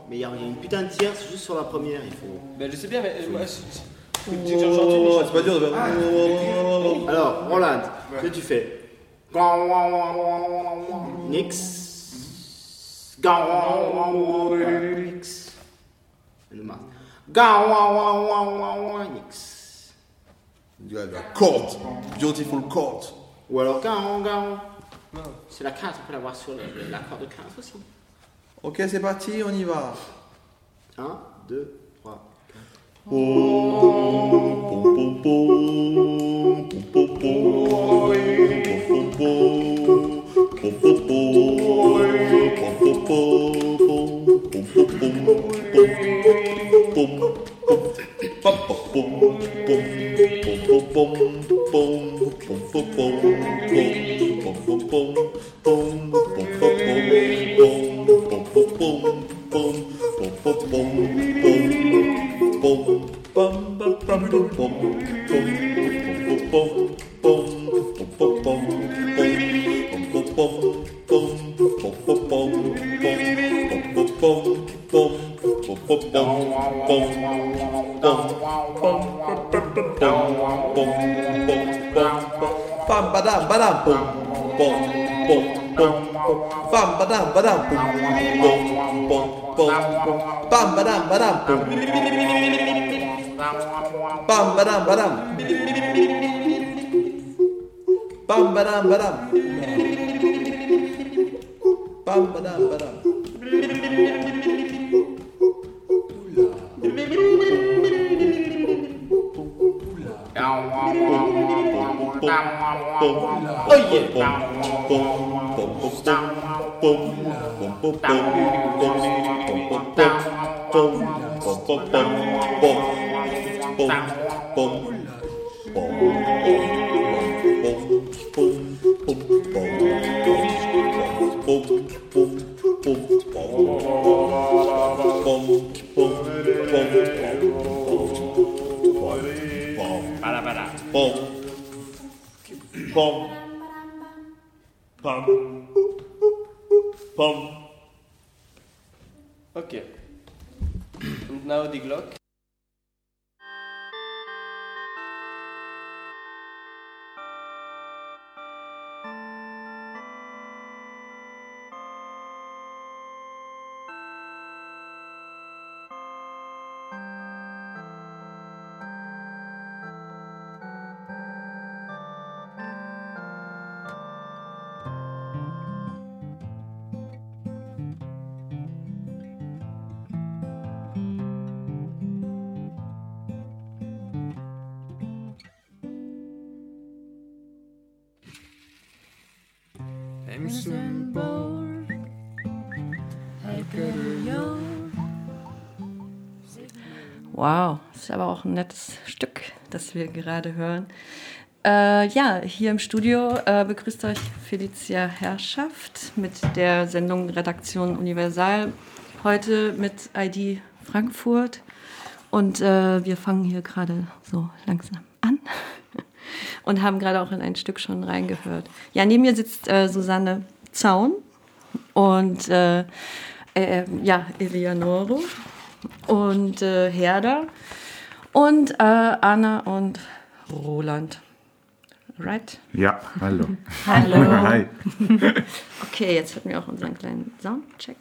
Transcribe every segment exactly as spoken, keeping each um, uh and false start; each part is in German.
Mais il y, y a une putain de tierce juste sur la première, il faut... Ben je sais bien, mais moi, c'est, Oh, c'est pas dur de faire. Ah. Alors, Roland, que tu fais? Nix. Nix. Le masque. Nix. La chord, beautiful chord. Ou alors gaon, gaon. C'est la quinte, on peut l'avoir sur le- l'accord de quinte aussi. Ok, c'est parti, on y va. un, deux, trois. Bam badam badam bom bom bom bom bam badam badam bom bom bom bom bam badam badam bom bam badam badam bam badam badam bam badam badam. Oh yeah! Pom. Pam. Pom. Okay. Und now die Glock. Wow, das ist aber auch ein nettes Stück, das wir gerade hören. Äh, ja, hier im Studio äh, begrüßt euch Felicia Herrschaft mit der Sendung Redaktion Universal. Heute mit I D Frankfurt. Und äh, wir fangen hier gerade so langsam an und haben gerade auch in ein Stück schon reingehört. Ja, neben mir sitzt äh, Susanne Zaun und äh, äh, ja, Eleonore und äh, Herder und äh, Anna und Roland. Right? Ja, hallo. Hallo. Hi. Okay, jetzt hatten wir auch unseren kleinen Soundcheck.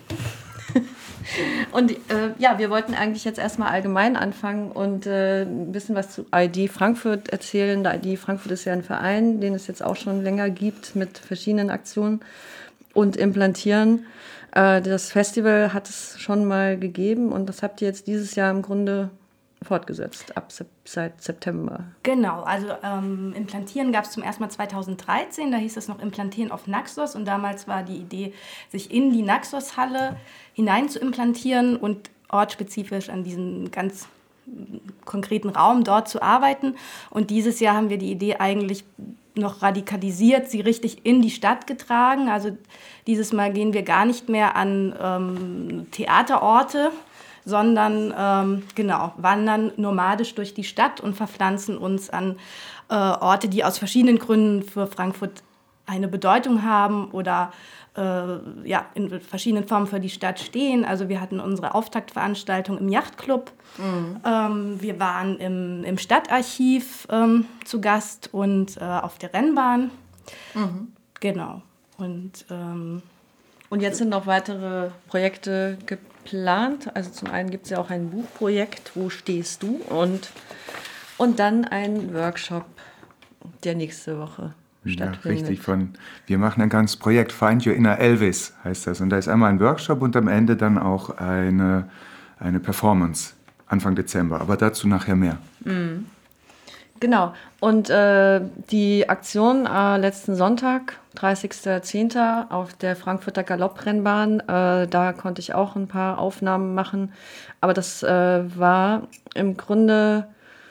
Und äh, ja, wir wollten eigentlich jetzt erstmal allgemein anfangen und äh, ein bisschen was zu I D Frankfurt erzählen. Der I D Frankfurt ist ja ein Verein, den es jetzt auch schon länger gibt mit verschiedenen Aktionen und Implantieren. Äh, das Festival hat es schon mal gegeben und das habt ihr jetzt dieses Jahr im Grunde fortgesetzt, ab sep- seit September. Genau, also ähm, Implantieren gab es zum ersten Mal zweitausenddreizehn, da hieß es noch Implantieren auf Naxos und damals war die Idee, sich in die Naxos-Halle hinein zu implantieren und ortsspezifisch an diesen ganz konkreten Raum dort zu arbeiten. Und dieses Jahr haben wir die Idee eigentlich noch radikalisiert, sie richtig in die Stadt getragen. Also dieses Mal gehen wir gar nicht mehr an ähm, Theaterorte, sondern ähm, genau, wandern nomadisch durch die Stadt und verpflanzen uns an äh, Orte, die aus verschiedenen Gründen für Frankfurt eine Bedeutung haben oder äh, ja, in verschiedenen Formen für die Stadt stehen. Also wir hatten unsere Auftaktveranstaltung im Yachtclub. Mhm. Ähm, wir waren im, im Stadtarchiv ähm, zu Gast und äh, auf der Rennbahn. Mhm. Genau. Und, ähm, und jetzt sind noch weitere Projekte geplant. Also zum einen gibt es ja auch ein Buchprojekt, Wo stehst du? Und, und dann ein Workshop, der nächste Woche Ja, richtig. Von, wir machen ein ganzes Projekt, Find Your Inner Elvis heißt das. Und da ist einmal ein Workshop und am Ende dann auch eine, eine Performance, Anfang Dezember. Aber dazu nachher mehr. Mhm. Genau. Und äh, die Aktion äh, letzten Sonntag, dreißigster zehnter auf der Frankfurter Galopprennbahn, äh, da konnte ich auch ein paar Aufnahmen machen. Aber das äh, war im Grunde...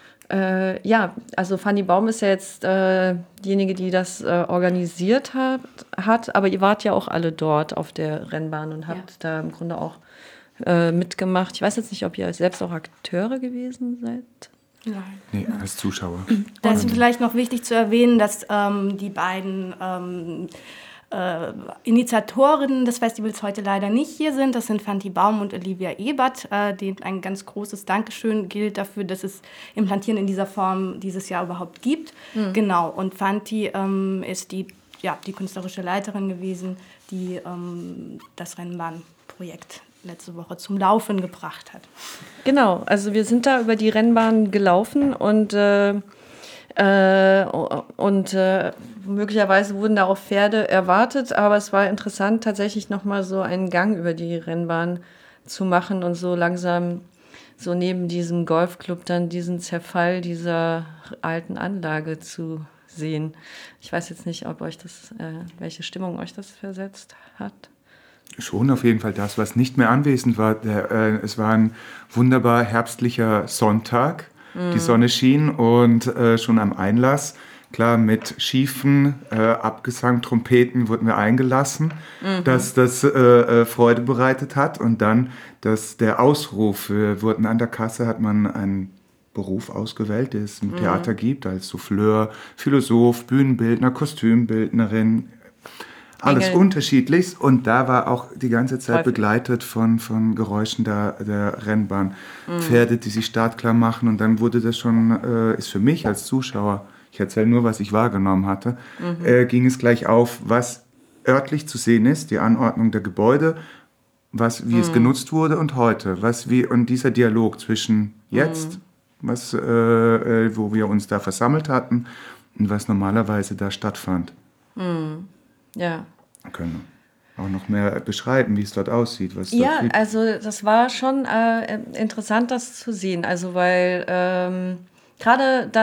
Äh, ja, also Fanny Baum ist ja jetzt äh, diejenige, die das äh, organisiert hat, hat, aber ihr wart ja auch alle dort auf der Rennbahn und habt ja. da im Grunde auch äh, mitgemacht. Ich weiß jetzt nicht, ob ihr selbst auch Akteure gewesen seid. Nein. Nee, als Zuschauer. Da ist vielleicht noch wichtig zu erwähnen, dass ähm, die beiden ähm, Äh, Initiatorinnen des Festivals heute leider nicht hier sind. Das sind Fanny Baum und Olivia Ebert, äh, denen ein ganz großes Dankeschön gilt dafür, dass es Implantieren in dieser Form dieses Jahr überhaupt gibt. Mhm. Genau, und Fanny ähm, ist die, ja, die künstlerische Leiterin gewesen, die ähm, das Rennbahnprojekt letzte Woche zum Laufen gebracht hat. Genau, also wir sind da über die Rennbahn gelaufen und äh, Äh, und äh, möglicherweise wurden da auch Pferde erwartet, aber es war interessant, tatsächlich nochmal so einen Gang über die Rennbahn zu machen und so langsam so neben diesem Golfclub dann diesen Zerfall dieser alten Anlage zu sehen. Ich weiß jetzt nicht, ob euch das, äh, welche Stimmung euch das versetzt hat. Schon auf jeden Fall das, was nicht mehr anwesend war. Der, äh, es war ein wunderbar herbstlicher Sonntag. Die Sonne schien und äh, schon am Einlass, klar, mit schiefen äh, Abgesang, Trompeten wurden wir eingelassen, mhm. dass das äh, äh, Freude bereitet hat. Und dann, dass der Ausruf, wir wurden an der Kasse, hat man einen Beruf ausgewählt, den es im mhm. Theater gibt, als Souffleur, Philosoph, Bühnenbildner, Kostümbildnerin, alles Engel. Unterschiedlichst. Und da war auch die ganze Zeit Häufig. begleitet von, von Geräuschen der, der Rennbahn. Mhm. Pferde, die sich startklar machen. Und dann wurde das schon, äh, ist für mich als Zuschauer, ich erzähle nur, was ich wahrgenommen hatte, mhm. äh, ging es gleich auf, was örtlich zu sehen ist, die Anordnung der Gebäude, was, wie mhm. es genutzt wurde und heute. Was, wie, und dieser Dialog zwischen jetzt, mhm. was, äh, wo wir uns da versammelt hatten, und was normalerweise da stattfand. Mhm. Ja. Können auch noch mehr beschreiben, wie es dort aussieht. Was ja, dort also das war schon äh, interessant, das zu sehen. Also weil ähm, gerade dann